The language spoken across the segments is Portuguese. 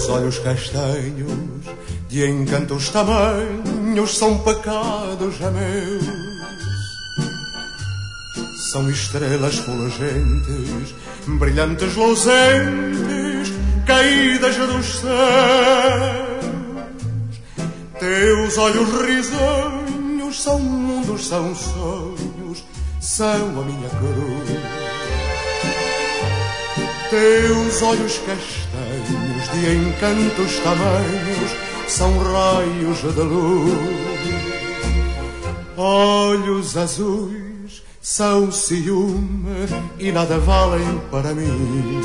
olhos castanhos, de encantos tamanhos, são pecados meus. São estrelas fulgentes, brilhantes luzentes, caídas dos céus. Teus olhos risonhos são mundos, são sonhos, são a minha cruz. Teus olhos castanhos, de encantos tamanhos, são raios de luz. Olhos azuis são ciúme e nada valem para mim.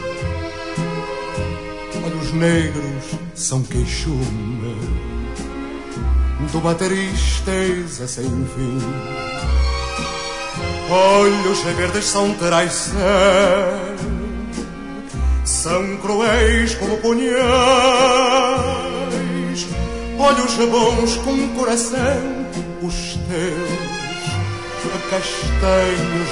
Olhos negros são queixume de uma tristeza sem fim. Olhos verdes são traição, são cruéis como punhais. Olhos bons com coração, os teus castanhos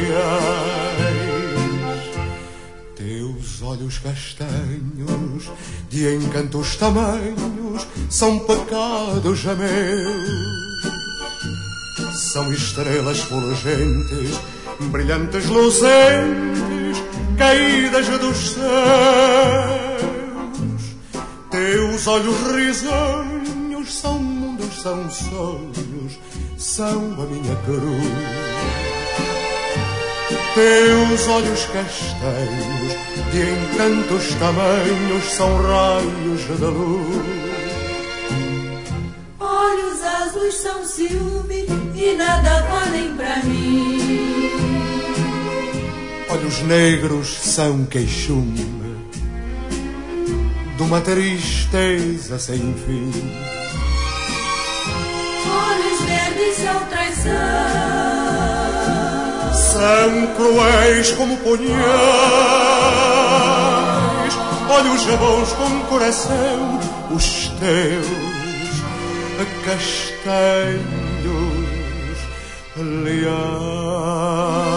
aliás. Teus olhos castanhos, de encantos tamanhos, são pecados meus. São estrelas fulgentes, brilhantes luzentes, caídas dos céus. Teus olhos risonhos são mundos, são sonhos, são a minha cruz. Teus olhos castanhos, de encantos tamanhos, são raios de luz. Olhos azuis são ciúme e nada valem pra mim. Olhos negros são queixume de uma tristeza sem fim. Olhos verdes são traição, são cruéis como punhais. Olhos bons com coração, os teus castanhos leais.